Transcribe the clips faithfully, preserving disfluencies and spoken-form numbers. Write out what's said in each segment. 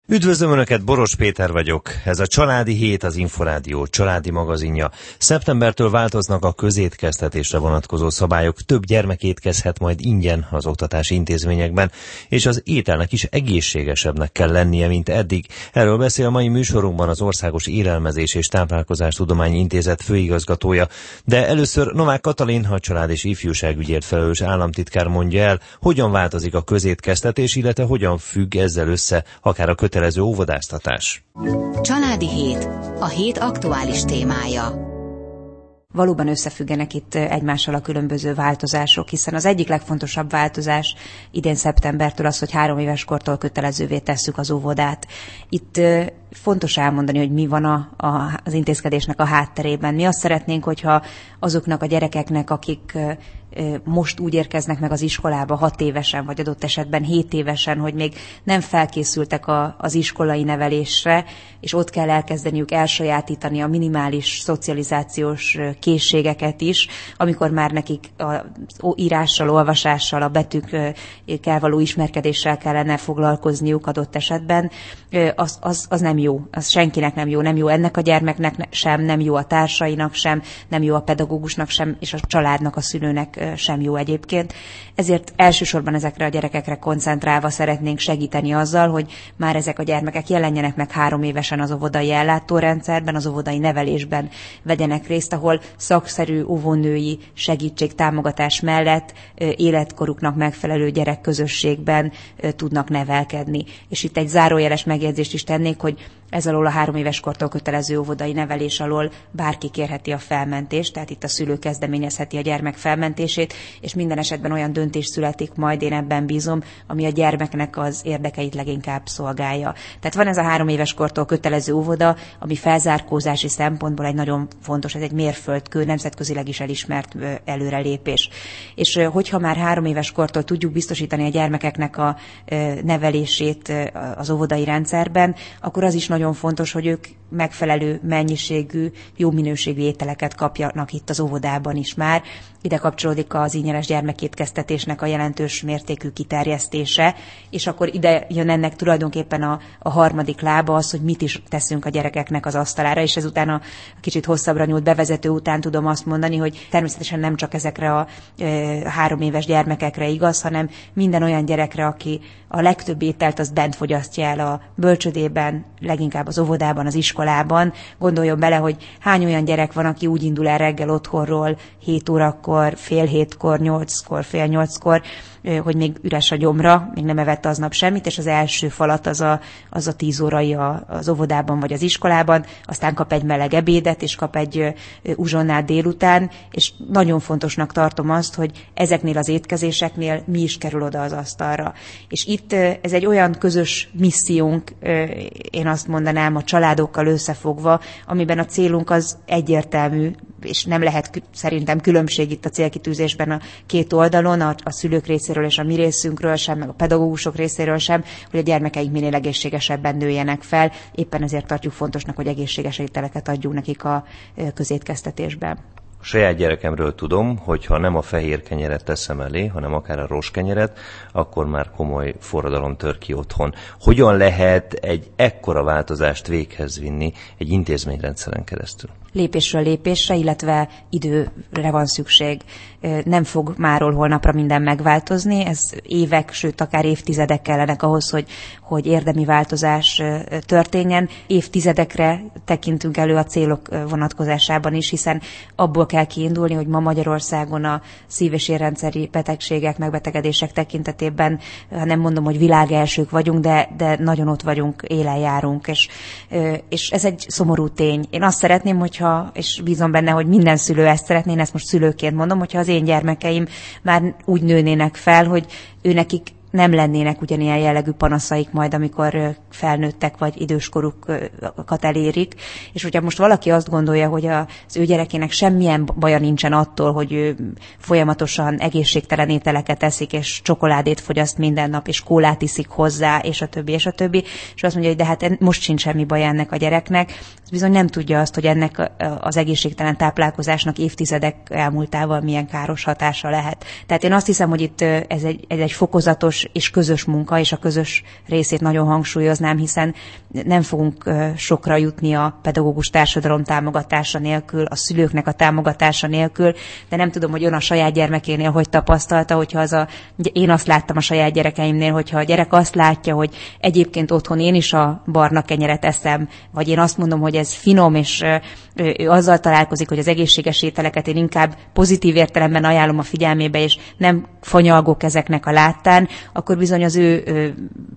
Üdvözlöm Önöket, Boros Péter vagyok. Ez a Családi Hét, az Inforádió családi magazinja. Szeptembertől változnak a közétkeztetésre vonatkozó szabályok. Több gyermek étkezhet majd ingyen az oktatási intézményekben, és az ételnek is egészségesebbnek kell lennie, mint eddig. Erről beszél a mai műsorunkban az Országos Élelmezés és Táplálkozástudományi Intézet főigazgatója. De először Novák Katalin, a család és ifjúságügyért felelős államtitkár mondja el, hogyan változik a közétkeztetés, illetve hogyan függ ezzel össze akár a kötelező óvodáztatás. Családi Hét. A hét aktuális témája. Valóban összefüggenek itt egymással a különböző változások, hiszen az egyik legfontosabb változás idén szeptembertől az, hogy három éves kortól kötelezővé tesszük az óvodát. Itt fontos elmondani, hogy mi van a, a, az intézkedésnek a hátterében. Mi azt szeretnénk, hogyha azoknak a gyerekeknek, akik most úgy érkeznek meg az iskolába hat évesen, vagy adott esetben hét évesen, hogy még nem felkészültek a, az iskolai nevelésre, és ott kell elkezdeniük elsajátítani a minimális szocializációs készségeket is, amikor már nekik az írással, olvasással, a betűkkel való ismerkedéssel kellene foglalkozniuk adott esetben, az, az, az nem jó. Az senkinek nem jó. Nem jó ennek a gyermeknek sem, nem jó a társainak sem, nem jó a pedagógusnak sem, és a családnak, a szülőnek sem jó egyébként. Ezért elsősorban ezekre a gyerekekre koncentrálva szeretnénk segíteni azzal, hogy már ezek a gyermekek jelenjenek meg három évesen az óvodai ellátórendszerben, az óvodai nevelésben vegyenek részt, ahol szakszerű óvónői segítség, támogatás mellett életkoruknak megfelelő gyerekközösségben tudnak nevelkedni. És itt egy zárójeles megjegyzést is tennék, hogy ez alól a három éves kortól kötelező óvodai nevelés alól bárki kérheti a felmentést, tehát itt a szülő kezdeményezheti a gyermek felmentését, és minden esetben olyan döntés születik, majd én ebben bízom, ami a gyermeknek az érdekeit leginkább szolgálja. Tehát van ez a három éves kortól kötelező óvoda, ami felzárkózási szempontból egy nagyon fontos, ez egy mérföldkő, nemzetközileg is elismert előrelépés. És hogyha már három éves kortól tudjuk biztosítani a gyermekeknek a nevelését az óvodai rendszerben, akkor az is nagyon fontos, hogy ők megfelelő mennyiségű, jó minőségű ételeket kapjanak itt az óvodában is már. Ide kapcsolódik az ingyenes gyermekétkeztetésnek a jelentős mértékű kiterjesztése, és akkor ide jön ennek tulajdonképpen a, a harmadik lába az, hogy mit is teszünk a gyerekeknek az asztalára, és ezután a kicsit hosszabbra nyúlt bevezető után tudom azt mondani, hogy természetesen nem csak ezekre a e, három éves gyermekekre igaz, hanem minden olyan gyerekre, aki a legtöbb ételt az bent fogyasztja el a bölcsödében, leginkább az óvodában, az iskolában. Gondoljon bele, hogy hány olyan gyerek van, aki úgy indul el reggel otthonról hét órakor, fél hétkor, nyolckor, fél nyolckor, hogy még üres a gyomra, még nem evett aznap semmit, és az első falat az a, az a tíz órai az óvodában vagy az iskolában, aztán kap egy meleg ebédet, és kap egy uzsonnát délután, és nagyon fontosnak tartom azt, hogy ezeknél az étkezéseknél mi is kerül oda az asztalra. És itt ez egy olyan közös missziónk, én azt mondanám, a családokkal összefogva, amiben a célunk az egyértelmű, és nem lehet szerintem különbség itt a célkitűzésben a két oldalon, a, a szülők részéről és a mi részünkről sem, meg a pedagógusok részéről sem, hogy a gyermekeink minél egészségesebben nőjenek fel. Éppen ezért tartjuk fontosnak, hogy egészséges ételeket adjunk nekik a közétkeztetésben. A saját gyerekemről tudom, hogy ha nem a fehér kenyeret teszem elé, hanem akár a rostkenyeret, akkor már komoly forradalom tör ki otthon. Hogyan lehet egy ekkora változást véghez vinni egy intézményrendszeren keresztül? Lépésről lépésre, illetve időre van szükség. Nem fog máról holnapra minden megváltozni, ez évek, sőt akár évtizedek kellenek ahhoz, hogy, hogy érdemi változás történjen. Évtizedekre tekintünk elő a célok vonatkozásában is, hiszen abból kell kiindulni, hogy ma Magyarországon a szív- és érrendszeri betegségek, megbetegedések tekintetében, nem mondom, hogy világelsők vagyunk, de, de nagyon ott vagyunk, élen járunk, és, és ez egy szomorú tény. Én azt szeretném, hogyha, és bízom benne, hogy minden szülő ezt szeretné, én ezt most szülőként mondom, hogyha az én gyermekeim már úgy nőnének fel, hogy őnekik nem lennének ugyanilyen jellegű panaszaik majd, amikor felnőttek, vagy időskorukat elérik. És hogyha most valaki azt gondolja, hogy az ő gyerekének semmilyen baja nincsen attól, hogy ő folyamatosan egészségtelen ételeket eszik, és csokoládét fogyaszt minden nap, és kólát iszik hozzá, és a többi, és a többi, és azt mondja, hogy de hát most sincs semmi baj ennek a gyereknek, az bizony nem tudja azt, hogy ennek az egészségtelen táplálkozásnak évtizedek elmúltával milyen káros hatása lehet. Tehát én azt hiszem, hogy itt ez egy, ez egy fokozatos fontos és közös munka, és a közös részét nagyon hangsúlyoznám, hiszen nem fogunk sokra jutni a pedagógus társadalom támogatása nélkül, a szülőknek a támogatása nélkül, de nem tudom, hogy ön a saját gyermekénél hogy tapasztalta, hogyha az a, én azt láttam a saját gyerekeimnél, hogyha a gyerek azt látja, hogy egyébként otthon én is a barna kenyeret eszem, vagy én azt mondom, hogy ez finom, és ő azzal találkozik, hogy az egészséges ételeket én inkább pozitív értelemben ajánlom a figyelmébe, és nem fanyalgok ezeknek a láttán, akkor bizony az ő, ő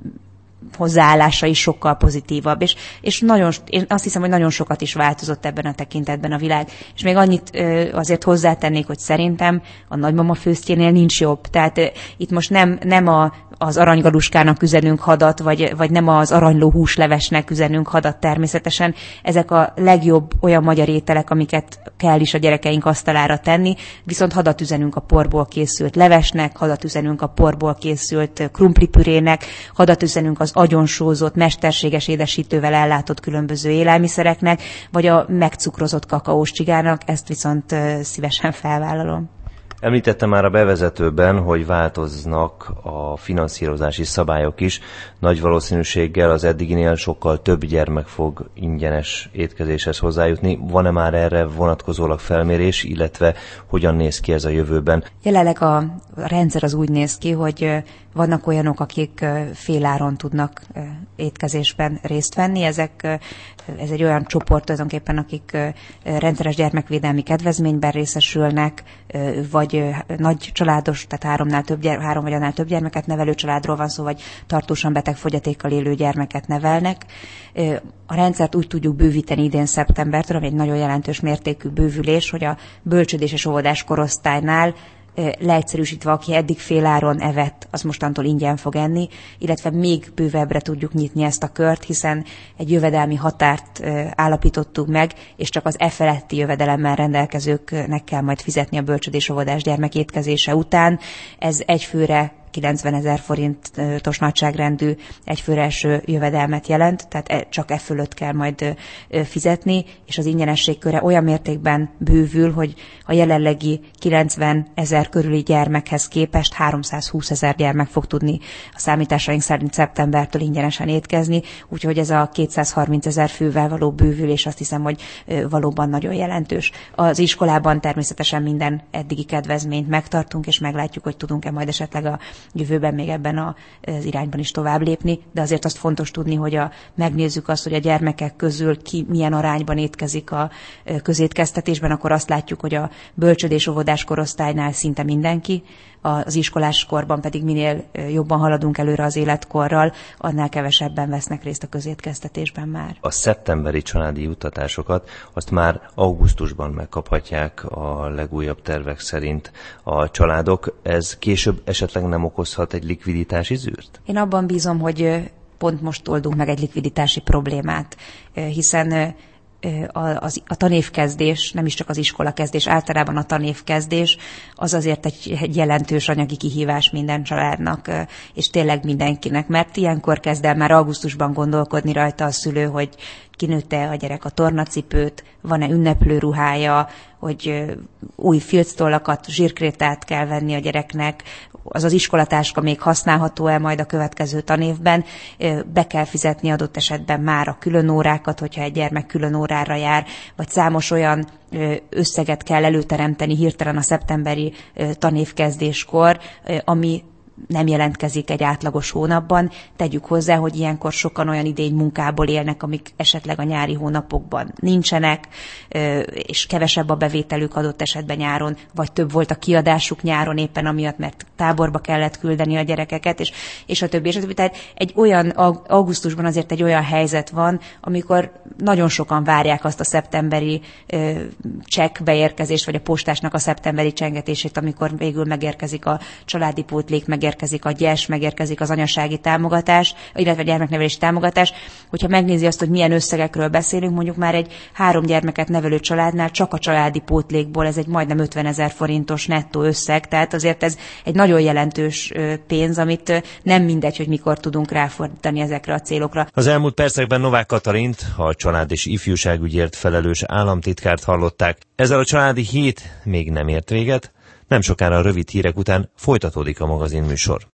hozzáállása is sokkal pozitívabb. És, és nagyon, én azt hiszem, hogy nagyon sokat is változott ebben a tekintetben a világ. És még annyit ö, azért hozzátennék, hogy szerintem a nagymama főztjénél nincs jobb. Tehát ö, itt most nem, nem a, az aranygaluskának üzenünk hadat, vagy, vagy nem az aranyló húslevesnek üzenünk hadat természetesen. Ezek a legjobb olyan magyar ételek, amiket kell is a gyerekeink asztalára tenni, viszont hadat üzenünk a porból készült levesnek, hadat üzenünk a porból készült krumplipürének, hadat üzenünk az agyonsózott, mesterséges édesítővel ellátott különböző élelmiszereknek, vagy a megcukrozott kakaós csigának, ezt viszont szívesen felvállalom. Említette már a bevezetőben, hogy változnak a finanszírozási szabályok is. Nagy valószínűséggel az eddiginél sokkal több gyermek fog ingyenes étkezéshez hozzájutni. Van-e már erre vonatkozólag felmérés, illetve hogyan néz ki ez a jövőben? Jelenleg a rendszer az úgy néz ki, hogy vannak olyanok, akik féláron tudnak étkezésben részt venni. Ezek, ez egy olyan csoport tulajdonképpen, akik rendszeres gyermekvédelmi kedvezményben részesülnek, vagy nagy családos, tehát háromnál több gyermek, három vagy annál több gyermeket nevelő családról van szó, vagy tartósan beteg fogyatékkal élő gyermeket nevelnek. A rendszert úgy tudjuk bővíteni idén szeptembertől, ami egy nagyon jelentős mértékű bővülés, hogy a bölcsődés és óvodás korosztálynál leegyszerűsítve, aki eddig féláron evett, az mostantól ingyen fog enni, illetve még bővebbre tudjuk nyitni ezt a kört, hiszen egy jövedelmi határt állapítottuk meg, és csak az e feletti jövedelemmel rendelkezőknek kell majd fizetni a bölcsődés óvodás gyermek étkezése után. Ez egyfőre kilencvenezer forintos nagyságrendű egyfőre eső jövedelmet jelent, tehát csak e fölött kell majd fizetni, és az ingyenesség köre olyan mértékben bővül, hogy a jelenlegi kilencvenezer körüli gyermekhez képest háromszázhúszezer gyermek fog tudni a számításaink szerint szeptembertől ingyenesen étkezni, úgyhogy ez a kétszázharmincezer fővel való bővülés azt hiszem, hogy valóban nagyon jelentős. Az iskolában természetesen minden eddigi kedvezményt megtartunk, és meglátjuk, hogy tudunk-e majd esetleg a jövőben még ebben az irányban is tovább lépni, de azért azt fontos tudni, hogy a, megnézzük azt, hogy a gyermekek közül ki milyen arányban étkezik a közétkeztetésben, akkor azt látjuk, hogy a bölcsődés óvodás korosztálynál szinte mindenki, az iskolás korban pedig minél jobban haladunk előre az életkorral, annál kevesebben vesznek részt a közétkeztetésben már. A szeptemberi családi juttatásokat azt már augusztusban megkaphatják a legújabb tervek szerint a családok. Ez később esetleg nem okozhat egy likviditási zűrt? Én abban bízom, hogy pont most oldunk meg egy likviditási problémát, hiszen A, az, a tanévkezdés, nem is csak az iskolakezdés, általában a tanévkezdés, az azért egy, egy jelentős anyagi kihívás minden családnak, és tényleg mindenkinek, mert ilyenkor kezd el már augusztusban gondolkodni rajta a szülő, hogy kinőtte a gyerek a tornacipőt, van-e ünneplő ruhája, hogy új filctollakat, zsírkrétát kell venni a gyereknek, az az iskolatáska még használható-e majd a következő tanévben, be kell fizetni adott esetben már a külön órákat, hogyha egy gyermek külön órára jár, vagy számos olyan összeget kell előteremteni hirtelen a szeptemberi tanévkezdéskor, ami nem jelentkezik egy átlagos hónapban. Tegyük hozzá, hogy ilyenkor sokan olyan idény munkából élnek, amik esetleg a nyári hónapokban nincsenek, és kevesebb a bevételük adott esetben nyáron, vagy több volt a kiadásuk nyáron éppen amiatt, mert táborba kellett küldeni a gyerekeket, és, és a többi, és a többi. Tehát egy olyan, augusztusban azért egy olyan helyzet van, amikor nagyon sokan várják azt a szeptemberi csekk beérkezést, vagy a postásnak a szeptemberi csengetését, amikor végül megérkezik a családi pótlék, megérkezik a gyes, megérkezik az anyasági támogatás, illetve a gyermeknevelési támogatás. Hogyha megnézi azt, hogy milyen összegekről beszélünk, mondjuk már egy három gyermeket nevelő családnál csak a családi pótlékból ez egy majdnem ötvenezer forintos nettó összeg, tehát azért ez egy nagyon jelentős pénz, amit nem mindegy, hogy mikor tudunk ráfordítani ezekre a célokra. Az elmúlt percekben Novák Katalint, a család és ifjúságügyért felelős államtitkárt hallották. Ezzel a családi hét még nem ért véget, nem sokára a rövid hírek után folytatódik a magazinműsor.